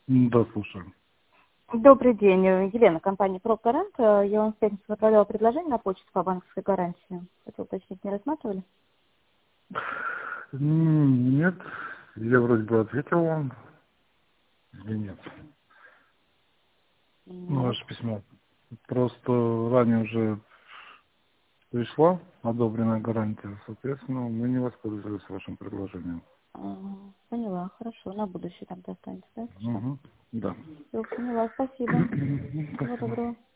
Да, слушаю. Добрый день, Елена, компания ProGaranт. Я вам в пятницу отправляла предложение на почту по банковской гарантии. Хотел уточнить, не рассматривали? Нет, я вроде бы ответил вам. Или нет? Ну, Нет. ваше письмо. Просто ранее уже пришла одобренная гарантия. Соответственно, мы не воспользовались вашим предложением. Поняла, хорошо. На будущее тогда останется, да? Угу. Да. Все, поняла, спасибо. Всего Спасибо. доброго.